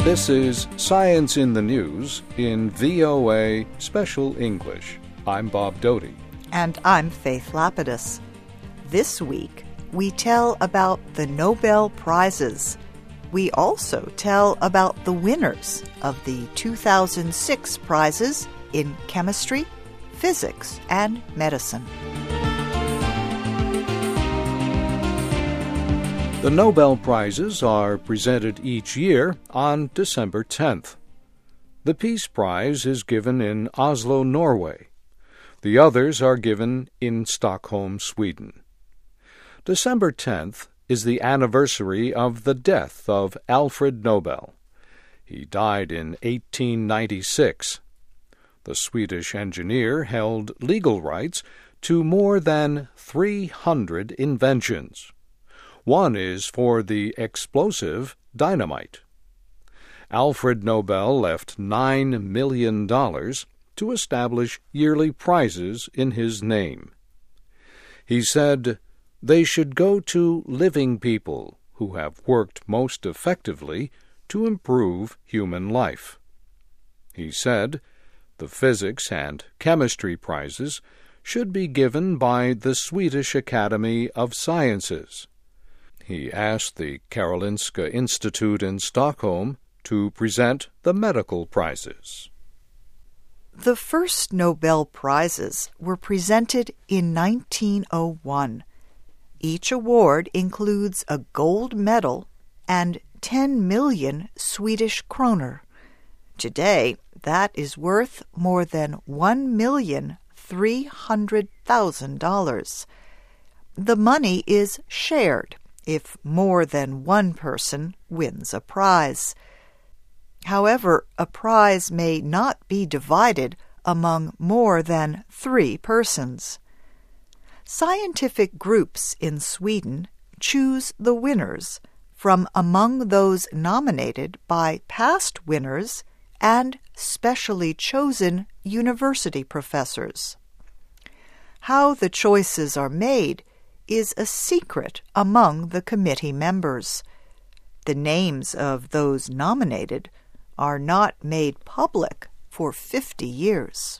This is Science in the News in VOA Special English. I'm Bob Doty. And I'm Faith Lapidus. This week, we tell about the Nobel Prizes. We also tell about the winners of the 2006 prizes in chemistry, physics, and medicine. The Nobel Prizes are presented each year on December 10th. The Peace Prize is given in Oslo, Norway. The others are given in Stockholm, Sweden. December 10th is the anniversary of the death of Alfred Nobel. He died in 1896. The Swedish engineer held legal rights to more than 300 inventions. One is for the explosive dynamite. Alfred Nobel left $9 million to establish yearly prizes in his name. He said, "They should go to living people who have worked most effectively to improve human life." He said, "The physics and chemistry prizes should be given by the Swedish Academy of Sciences." He asked the Karolinska Institute in Stockholm to present the medical prizes. The first Nobel Prizes were presented in 1901. Each award includes a gold medal and 10 million Swedish kroner. Today, that is worth more than $1,300,000. The money is shared if more than one person wins a prize. However, a prize may not be divided among more than 3 persons. Scientific groups in Sweden choose the winners from among those nominated by past winners and specially chosen university professors. How the choices are made is a secret among the committee members. The names of those nominated are not made public for 50 years.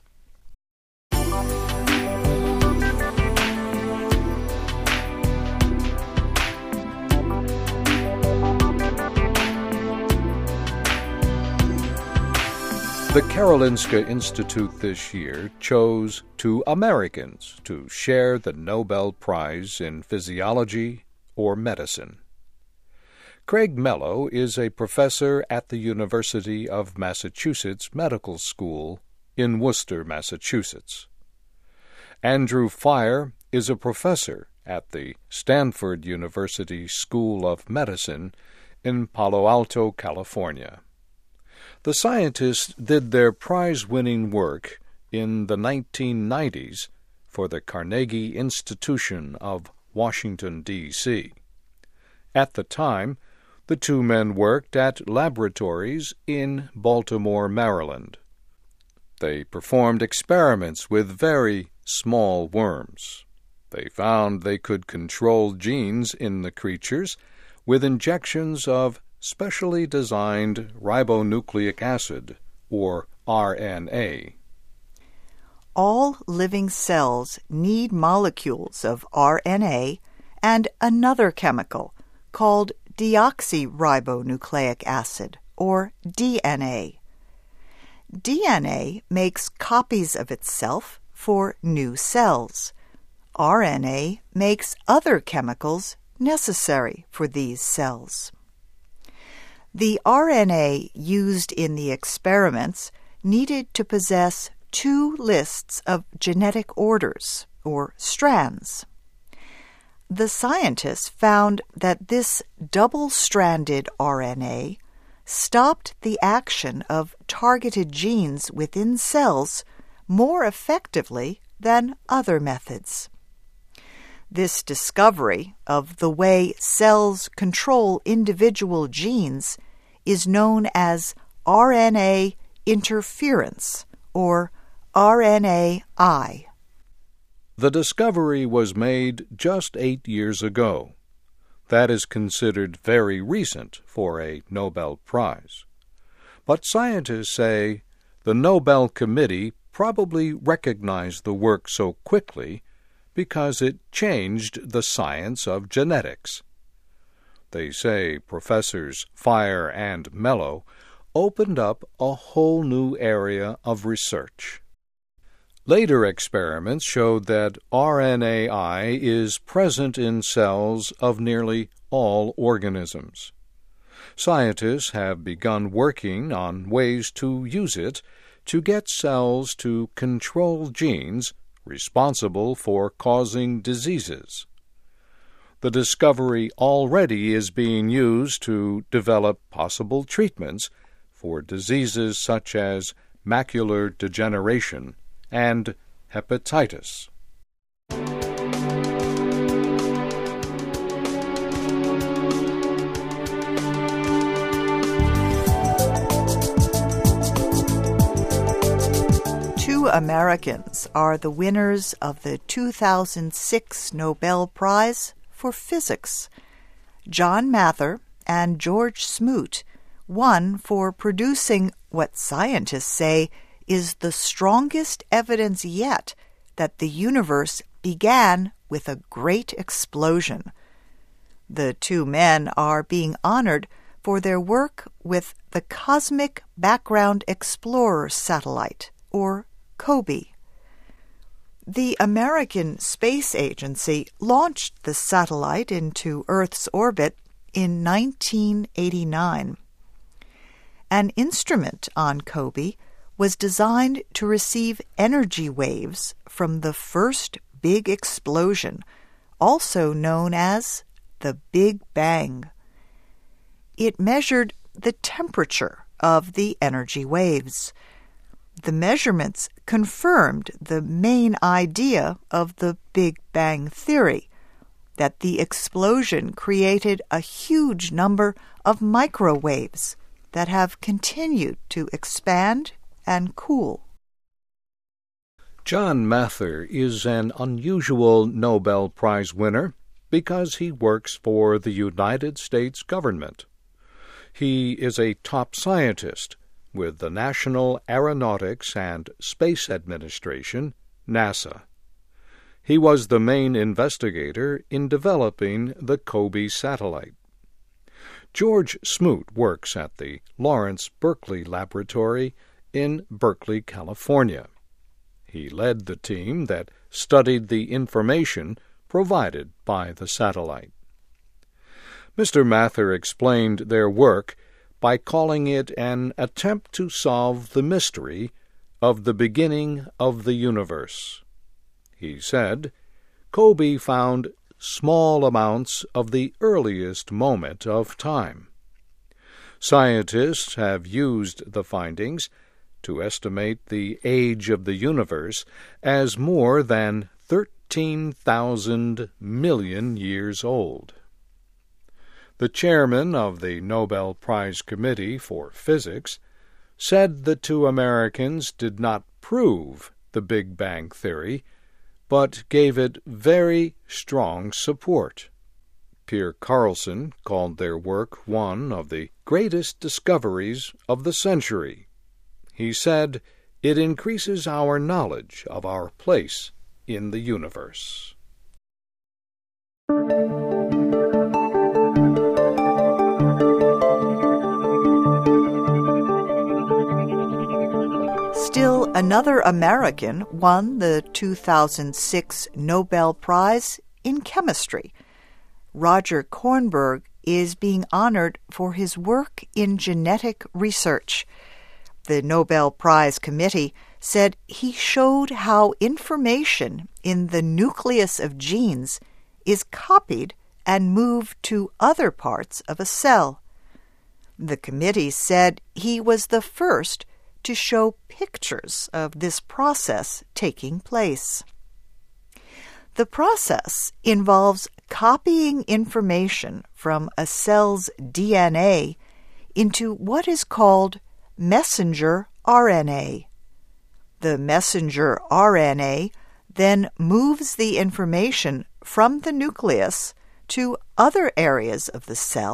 The Karolinska Institute this year chose 2 Americans to share the Nobel Prize in Physiology or Medicine. Craig Mello is a professor at the University of Massachusetts Medical School in Worcester, Massachusetts. Andrew Fire is a professor at the Stanford University School of Medicine in Palo Alto, California. The scientists did their prize-winning work in the 1990s for the Carnegie Institution of Washington, D.C. At the time, the 2 men worked at laboratories in Baltimore, Maryland. They performed experiments with very small worms. They found they could control genes in the creatures with injections of specially designed ribonucleic acid, or RNA. All living cells need molecules of RNA and another chemical called deoxyribonucleic acid, or DNA. DNA makes copies of itself for new cells. RNA makes other chemicals necessary for these cells. The RNA used in the experiments needed to possess 2 lists of genetic orders, or strands. The scientists found that this double-stranded RNA stopped the action of targeted genes within cells more effectively than other methods. This discovery of the way cells control individual genes is known as RNA interference, or RNAi. The discovery was made just 8 years ago. That is considered very recent for a Nobel Prize. But scientists say the Nobel Committee probably recognized the work so quickly because it changed the science of genetics. They say Professors Fire and Mello opened up a whole new area of research. Later experiments showed that RNAi is present in cells of nearly all organisms. Scientists have begun working on ways to use it to get cells to control genes responsible for causing diseases. The discovery already is being used to develop possible treatments for diseases such as macular degeneration and hepatitis. Two Americans are the winners of the 2006 Nobel Prize for Physics. John Mather and George Smoot won for producing what scientists say is the strongest evidence yet that the universe began with a great explosion. The two men are being honored for their work with the Cosmic Background Explorer satellite, or COBE. The American Space Agency launched the satellite into Earth's orbit in 1989. An instrument on COBE was designed to receive energy waves from the first big explosion, also known as the Big Bang. It measured the temperature of the energy waves. The measurements confirmed the main idea of the Big Bang theory, that the explosion created a huge number of microwaves that have continued to expand and cool. John Mather is an unusual Nobel Prize winner because he works for the United States government. He is a top scientist with the National Aeronautics and Space Administration, NASA. He was the main investigator in developing the COBE satellite. George Smoot works at the Lawrence Berkeley Laboratory in Berkeley, California. He led the team that studied the information provided by the satellite. Mr. Mather explained their work by calling it an attempt to solve the mystery of the beginning of the universe. He said, COBE found small amounts of the earliest moment of time. Scientists have used the findings to estimate the age of the universe as more than 13,000 million years old. The chairman of the Nobel Prize Committee for Physics said the two Americans did not prove the Big Bang theory, but gave it very strong support. Pierre Carlson called their work one of the greatest discoveries of the century. He said, "It increases our knowledge of our place in the universe." Still another American won the 2006 Nobel Prize in Chemistry. Roger Kornberg is being honored for his work in genetic research. The Nobel Prize Committee said he showed how information in the nucleus of genes is copied and moved to other parts of a cell. The committee said he was the first to show pictures of this process taking place. The process involves copying information from a cell's DNA into what is called messenger RNA. The messenger RNA then moves the information from the nucleus to other areas of the cell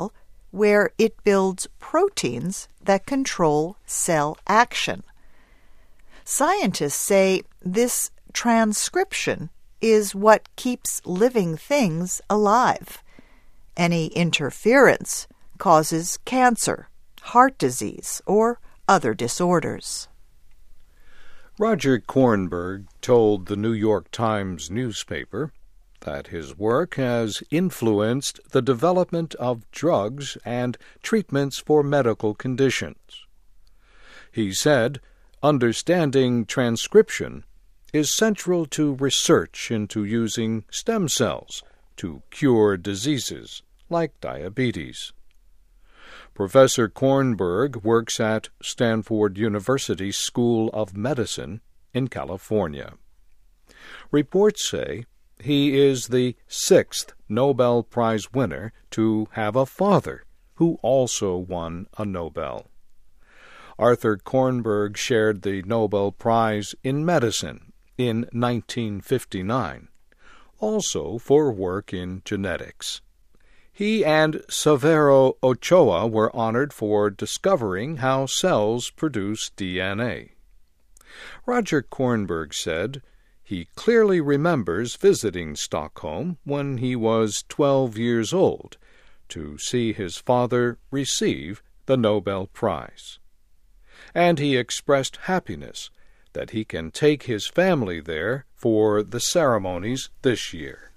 where it builds proteins that control cell action. Scientists say this transcription is what keeps living things alive. Any interference causes cancer, heart disease, or other disorders. Roger Kornberg told the New York Times newspaper that his work has influenced the development of drugs and treatments for medical conditions. He said, "Understanding transcription is central to research into using stem cells to cure diseases like diabetes." Professor Kornberg works at Stanford University School of Medicine in California. Reports say he is the 6th Nobel Prize winner to have a father who also won a Nobel. Arthur Kornberg shared the Nobel Prize in Medicine in 1959, also for work in genetics. He and Severo Ochoa were honored for discovering how cells produce DNA. Roger Kornberg said he clearly remembers visiting Stockholm when he was 12 years old to see his father receive the Nobel Prize. And he expressed happiness that he can take his family there for the ceremonies this year.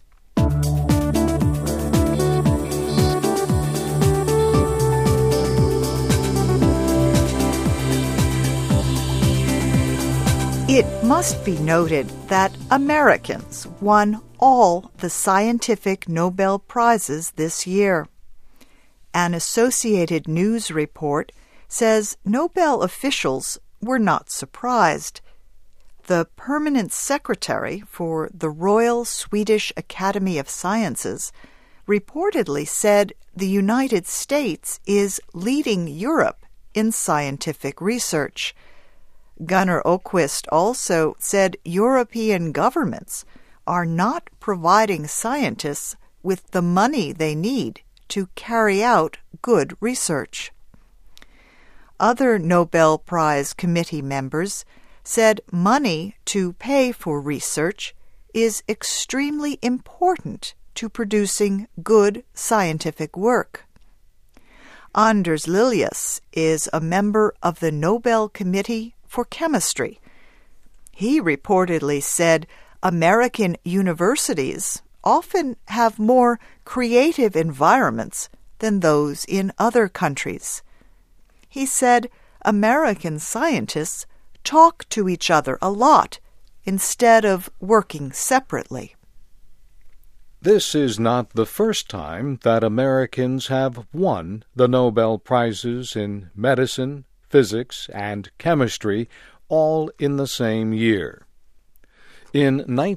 It must be noted that Americans won all the scientific Nobel Prizes this year. An Associated News report says Nobel officials were not surprised. The permanent secretary for the Royal Swedish Academy of Sciences reportedly said the United States is leading Europe in scientific research. Gunnar Åquist also said European governments are not providing scientists with the money they need to carry out good research. Other Nobel Prize committee members said money to pay for research is extremely important to producing good scientific work. Anders Lilius is a member of the Nobel Committee for Chemistry. He reportedly said American universities often have more creative environments than those in other countries. He said American scientists talk to each other a lot instead of working separately. This is not the first time that Americans have won the Nobel Prizes in medicine, physics, and chemistry, all in the same year. In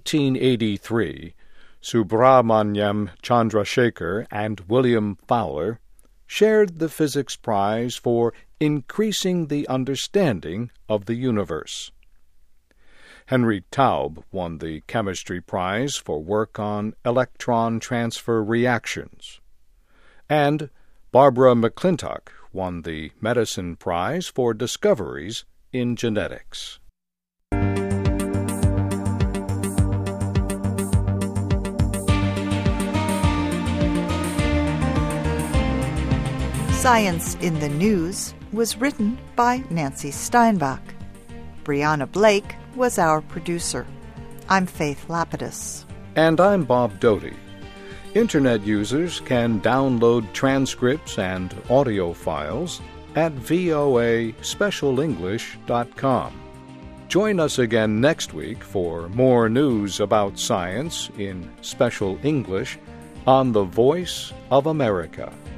1983, Subrahmanyam Chandrasekhar and William Fowler shared the Physics Prize for increasing the understanding of the universe. Henry Taube won the Chemistry Prize for work on electron transfer reactions. And Barbara McClintock won the Medicine Prize for discoveries in genetics. Science in the News was written by Nancy Steinbach. Brianna Blake was our producer. I'm Faith Lapidus. And I'm Bob Doty. Internet users can download transcripts and audio files at voaspecialenglish.com. Join us again next week for more news about science in Special English on the Voice of America.